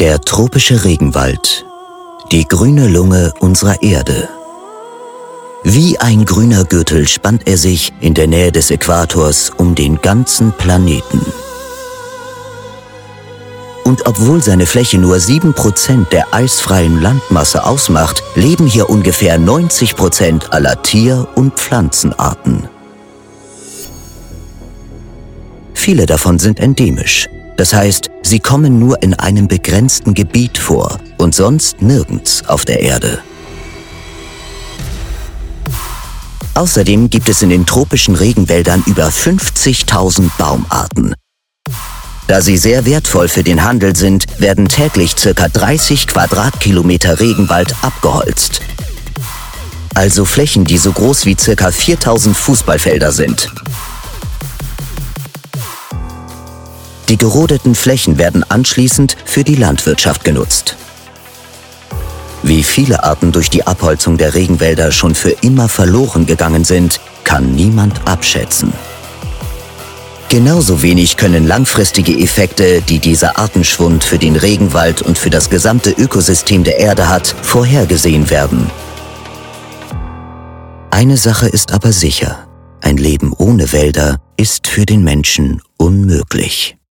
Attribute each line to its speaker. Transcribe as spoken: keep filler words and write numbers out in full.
Speaker 1: Der tropische Regenwald, die grüne Lunge unserer Erde. Wie ein grüner Gürtel spannt er sich in der Nähe des Äquators um den ganzen Planeten. Und obwohl seine Fläche nur sieben Prozent der eisfreien Landmasse ausmacht, leben hier ungefähr neunzig Prozent aller Tier- und Pflanzenarten. Viele davon sind endemisch. Das heißt, sie kommen nur in einem begrenzten Gebiet vor und sonst nirgends auf der Erde. Außerdem gibt es in den tropischen Regenwäldern über fünfzigtausend Baumarten. Da sie sehr wertvoll für den Handel sind, werden täglich ca. dreißig Quadratkilometer Regenwald abgeholzt. Also Flächen, die so groß wie ca. viertausend Fußballfelder sind. Die gerodeten Flächen werden anschließend für die Landwirtschaft genutzt. Wie viele Arten durch die Abholzung der Regenwälder schon für immer verloren gegangen sind, kann niemand abschätzen. Genauso wenig können langfristige Effekte, die dieser Artenschwund für den Regenwald und für das gesamte Ökosystem der Erde hat, vorhergesehen werden. Eine Sache ist aber sicher: Ein Leben ohne Wälder ist für den Menschen unmöglich.